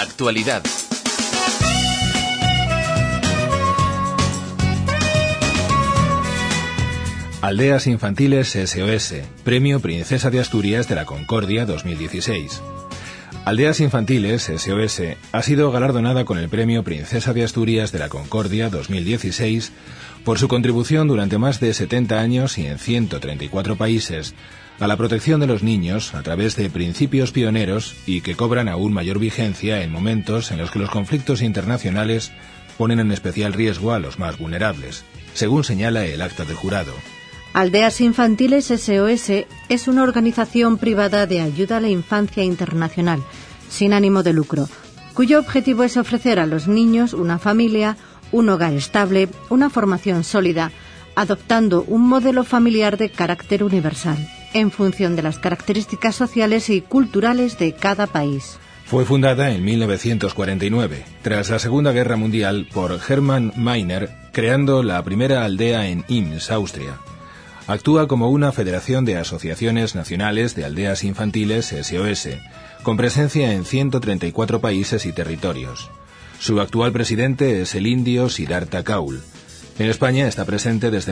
Actualidad. Aldeas Infantiles SOS, Premio Princesa de Asturias de la Concordia 2016. Aldeas Infantiles SOS ha sido galardonada con el Premio Princesa de Asturias de la Concordia 2016 por su contribución durante más de 70 años y en 134 países a la protección de los niños a través de principios pioneros y que cobran aún mayor vigencia en momentos en los que los conflictos internacionales ponen en especial riesgo a los más vulnerables, según señala el acta del jurado. Aldeas Infantiles SOS es una organización privada de ayuda a la infancia internacional, sin ánimo de lucro, cuyo objetivo es ofrecer a los niños una familia, un hogar estable, una formación sólida, adoptando un modelo familiar de carácter universal, en función de las características sociales y culturales de cada país. Fue fundada en 1949, tras la Segunda Guerra Mundial, por Hermann Meiner, creando la primera aldea en Ims, Austria. Actúa como una federación de asociaciones nacionales de aldeas infantiles SOS, con presencia en 134 países y territorios. Su actual presidente es el indio Siddhartha Kaul. En España está presente desde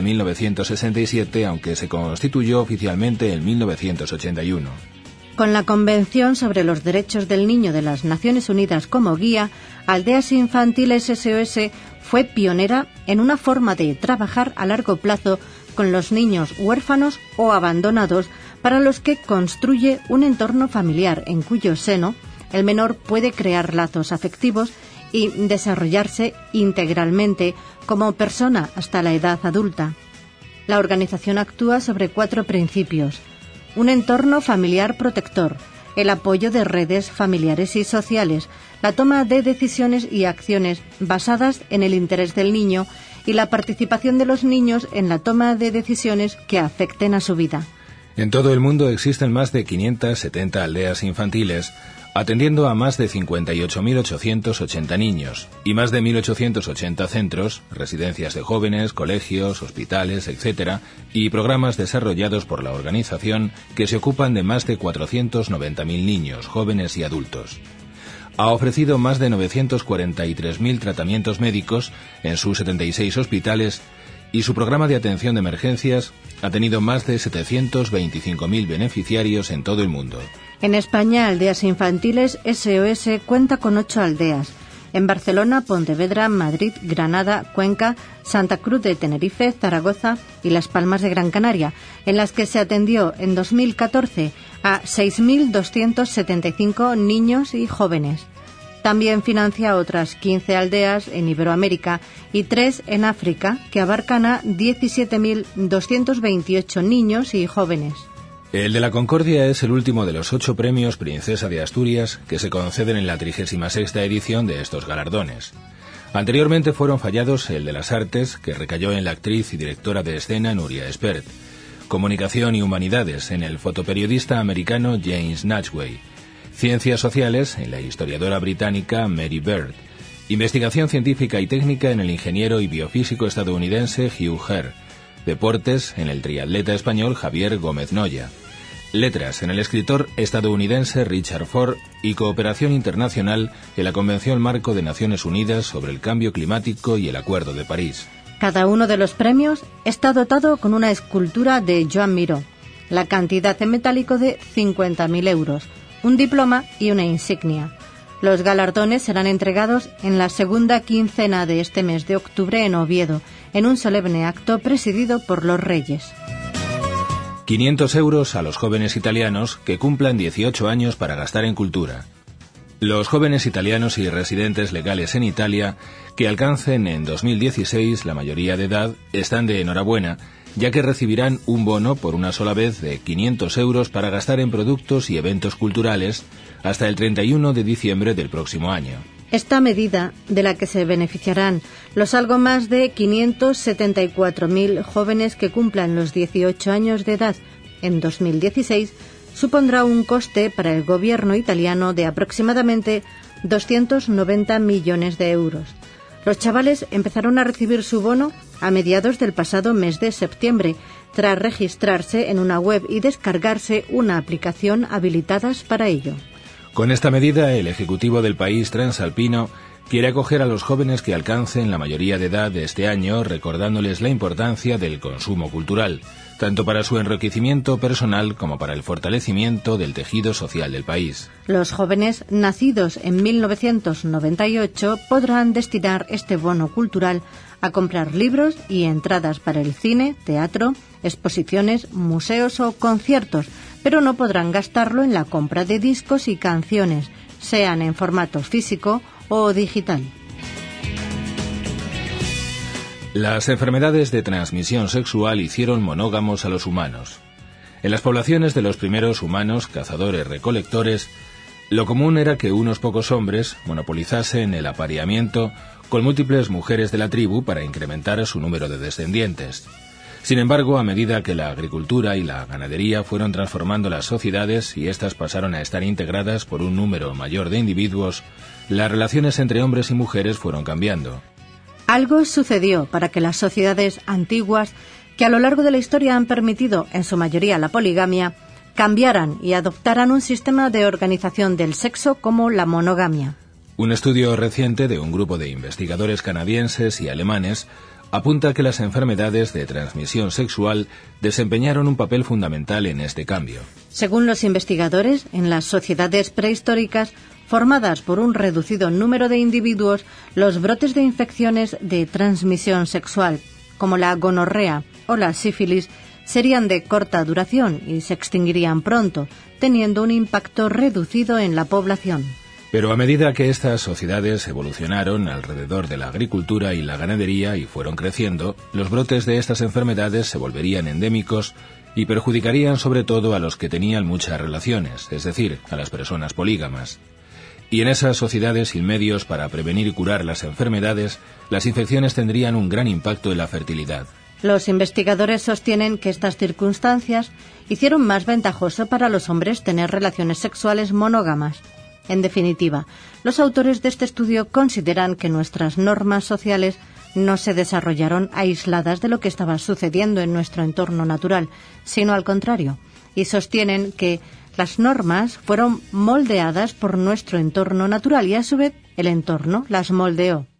1967, aunque se constituyó oficialmente en 1981. Con la Convención sobre los Derechos del Niño de las Naciones Unidas como guía, Aldeas Infantiles SOS fue pionera en una forma de trabajar a largo plazo con los niños huérfanos o abandonados, para los que construye un entorno familiar en cuyo seno el menor puede crear lazos afectivos y desarrollarse integralmente como persona hasta la edad adulta. La organización actúa sobre 4 principios: un entorno familiar protector, el apoyo de redes familiares y sociales, la toma de decisiones y acciones basadas en el interés del niño y la participación de los niños en la toma de decisiones que afecten a su vida. En todo el mundo existen más de 570 aldeas infantiles, atendiendo a más de 58.880 niños y más de 1.880 centros, residencias de jóvenes, colegios, hospitales, etc., y programas desarrollados por la organización que se ocupan de más de 490.000 niños, jóvenes y adultos. Ha ofrecido más de 943.000 tratamientos médicos en sus 76 hospitales y su programa de atención de emergencias ha tenido más de 725.000 beneficiarios en todo el mundo. En España, Aldeas Infantiles SOS cuenta con 8 aldeas: en Barcelona, Pontevedra, Madrid, Granada, Cuenca, Santa Cruz de Tenerife, Zaragoza y Las Palmas de Gran Canaria, en las que se atendió en 2014 a 6.275 niños y jóvenes. También financia otras 15 aldeas en Iberoamérica y 3 en África, que abarcan a 17.228 niños y jóvenes. El de la Concordia es el último de los 8 premios Princesa de Asturias que se conceden en la 36ª edición de estos galardones. Anteriormente fueron fallados el de las Artes, que recayó en la actriz y directora de escena Nuria Espert, Comunicación y Humanidades en el fotoperiodista americano James Natchway, Ciencias Sociales en la historiadora británica Mary Beard, Investigación Científica y Técnica en el ingeniero y biofísico estadounidense Hugh Herr, Deportes en el triatleta español Javier Gómez Noya, Letras en el escritor estadounidense Richard Ford y Cooperación Internacional en la Convención Marco de Naciones Unidas sobre el Cambio Climático y el Acuerdo de París. Cada uno de los premios está dotado con una escultura de Joan Miró, la cantidad en metálico de 50.000 euros, un diploma y una insignia. Los galardones serán entregados en la segunda quincena de este mes de octubre en Oviedo, en un solemne acto presidido por los Reyes. 500 euros a los jóvenes italianos que cumplan 18 años para gastar en cultura. Los jóvenes italianos y residentes legales en Italia que alcancen en 2016 la mayoría de edad están de enhorabuena, ya que recibirán un bono por una sola vez de 500 euros para gastar en productos y eventos culturales hasta el 31 de diciembre del próximo año. Esta medida, de la que se beneficiarán los algo más de 574.000 jóvenes que cumplan los 18 años de edad en 2016, supondrá un coste para el gobierno italiano de aproximadamente 290 millones de euros. Los chavales empezaron a recibir su bono a mediados del pasado mes de septiembre, tras registrarse en una web y descargarse una aplicación habilitadas para ello. Con esta medida, el Ejecutivo del país transalpino quiere acoger a los jóvenes que alcancen la mayoría de edad de este año, recordándoles la importancia del consumo cultural, tanto para su enriquecimiento personal como para el fortalecimiento del tejido social del país. Los jóvenes nacidos en 1998 podrán destinar este bono cultural a comprar libros y entradas para el cine, teatro, exposiciones, museos o conciertos, pero no podrán gastarlo en la compra de discos y canciones, sean en formato físico o digital. Las enfermedades de transmisión sexual hicieron monógamos a los humanos. En las poblaciones de los primeros humanos, cazadores-recolectores, lo común era que unos pocos hombres monopolizasen el apareamiento con múltiples mujeres de la tribu para incrementar su número de descendientes. Sin embargo, a medida que la agricultura y la ganadería fueron transformando las sociedades y éstas pasaron a estar integradas por un número mayor de individuos, las relaciones entre hombres y mujeres fueron cambiando. Algo sucedió para que las sociedades antiguas, que a lo largo de la historia han permitido en su mayoría la poligamia, cambiaran y adoptaran un sistema de organización del sexo como la monogamia. Un estudio reciente de un grupo de investigadores canadienses y alemanes apunta que las enfermedades de transmisión sexual desempeñaron un papel fundamental en este cambio. Según los investigadores, en las sociedades prehistóricas, formadas por un reducido número de individuos, los brotes de infecciones de transmisión sexual, como la gonorrea o la sífilis, serían de corta duración y se extinguirían pronto, teniendo un impacto reducido en la población. Pero a medida que estas sociedades evolucionaron alrededor de la agricultura y la ganadería y fueron creciendo, los brotes de estas enfermedades se volverían endémicos y perjudicarían sobre todo a los que tenían muchas relaciones, es decir, a las personas polígamas. Y en esas sociedades sin medios para prevenir y curar las enfermedades, las infecciones tendrían un gran impacto en la fertilidad. Los investigadores sostienen que estas circunstancias hicieron más ventajoso para los hombres tener relaciones sexuales monógamas. En definitiva, los autores de este estudio consideran que nuestras normas sociales no se desarrollaron aisladas de lo que estaba sucediendo en nuestro entorno natural, sino al contrario, y sostienen que las normas fueron moldeadas por nuestro entorno natural y a su vez el entorno las moldeó.